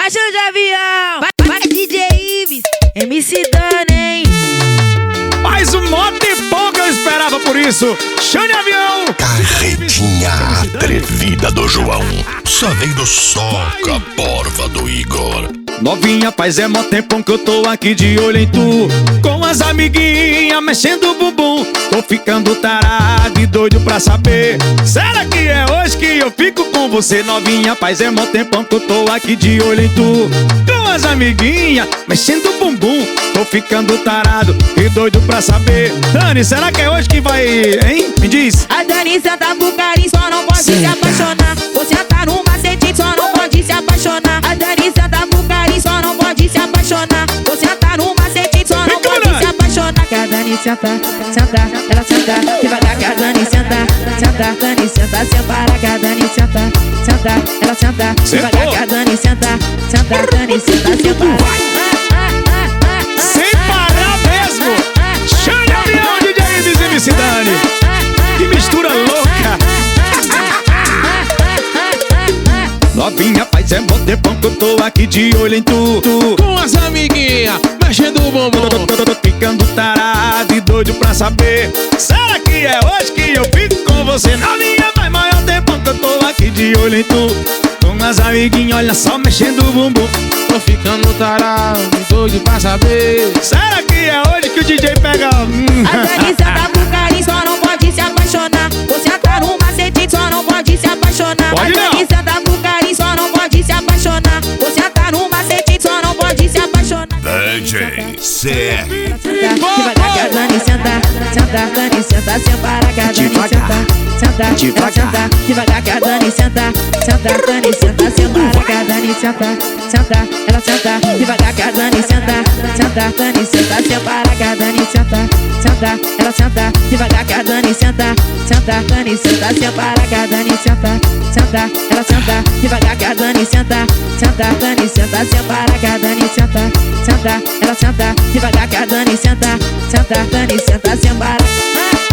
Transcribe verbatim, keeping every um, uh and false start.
Vai show de avião, vai, vai D J Ives, M C Dani. Mais um mote e pouco eu esperava por isso. Show de avião. Carretinha atrevida do João. Só vem do soca, porva do Igor. Novinha, faz é mó tempão que eu tô aqui de olho em tu, com as amiguinhas mexendo o bumbum. Tô ficando tarado e doido pra saber, será que é hoje que eu fico com você? Novinha, faz é mó tempão que eu tô aqui de olho em tu, com as amiguinhas mexendo o bumbum. Tô ficando tarado e doido pra saber, Dani, será que é hoje que vai, hein? Me diz. A Dani senta pro carinho, só não pode se apaixonar. Você tá no macete, só não pode se apaixonar. A Dani senta pro carinho, só não pode se apaixonar. Você tá no macete, só não pode se apaixonar. Que a Dani senta, senta, ela senta devagar. Que a Dani senta, senta, Dani senta, separa. Que a Dani senta, senta, ela senta devagar. Que a Dani senta, senta, Dani senta, separa. Sem parar mesmo. Show de avião, D J Ives e M C Dani. Que mistura louca. Novinha, faz é bom tempão que eu tô aqui de olho em tu, tu. Com as amiguinhas mexendo o bumbum. Tô, tô, tô, tô ficando tarado e doido pra saber, será que é hoje que eu fico com você? Novinha, faz maior tempão que eu tô aqui de olho em tu, com as amiguinhas, olha só, mexendo o bumbum. Tô ficando tarado e doido pra saber, será que é hoje que o D J pega? Hum. A Dani senta pro carinho, só não pode se apaixonar. Você tá no macete, só não pode se apaixonar. Pode a Dani senta pro carinho, só não pode se apaixonar. Você tá no macete, só não pode se apaixonar. D J C R. Devagar que a Dani senta, senta, Dani senta, separa. Que a Dani senta, senta, ela senta devagar. Que a Dani senta, senta, Dani senta, separa. Que a Dani senta, senta, ela senta devagar. Que a Dani senta, senta, Dani senta, separa. Que a Dani senta, senta, ela senta devagar. Que a Dani senta, senta, Dani senta, separa. Que a Dani senta, senta, ela senta devagar. Que a Dani senta, senta, Dani senta, separa. Que a Dani senta, senta, ela senta devagar. Que a Dani senta, senta, Dani senta, separa.